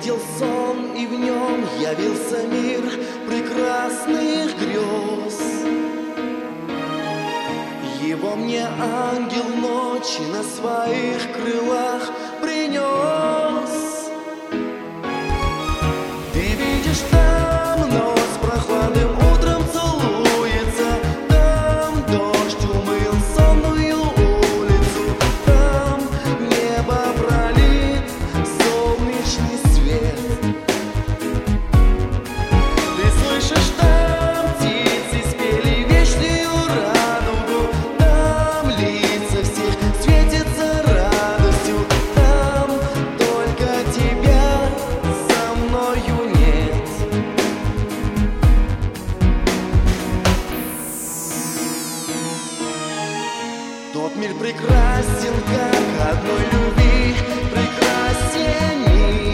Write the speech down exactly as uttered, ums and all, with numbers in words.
видел сон, и в нем явился мир прекрасных грез. Его мне ангел ночи на своих крылах принес. Ты видишь, там ночь прохладным утром целуется, там дождь умыл сонную улицу, там небо пролит солнечный свет. Ты слышишь, там птицы спели вечную радугу, там лица всех светятся радостью, там только тебя со мною нет. Тот мир прекрасен, как одной любви прекрасен мир.